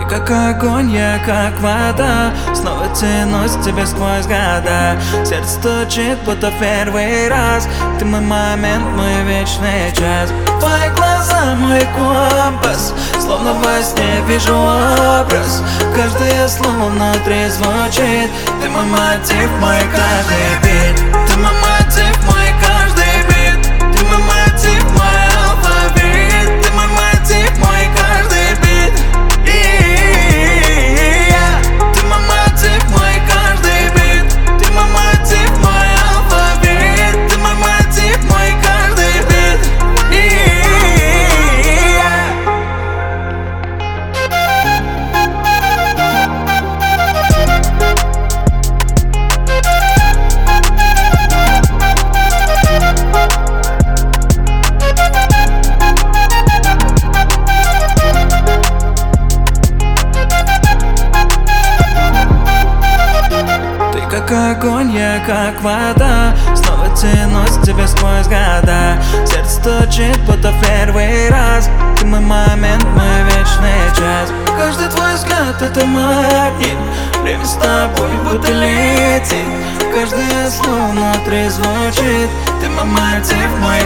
как огонь, я как вода. Снова тянусь к тебе сквозь года. Сердце стучит, будто в первый раз. Ты мой момент, мой вечный час. Твои глаза, мой компас. Словно во сне вижу образ. Каждое слово внутри звучит. Ты мой мотив, мой каждый бит. Ты мой мотив, мой каждый бит. Ты мой мотив, мой алфавит. Ты мой мотив, мой каждый бит. Ты мой мотив, мой каждый бит. Ты мой мотив, мой алфавит. Ты мой мотив, мой каждый бит. Как огонь, я как вода. Снова тянусь к тебе сквозь года. Сердце стучит, будто в первый раз. Ты мой момент, мой вечный час. Каждый твой взгляд — это магнит. Время с тобой будто летит. Каждое слово внутри звучит. Ты мой мотив, мой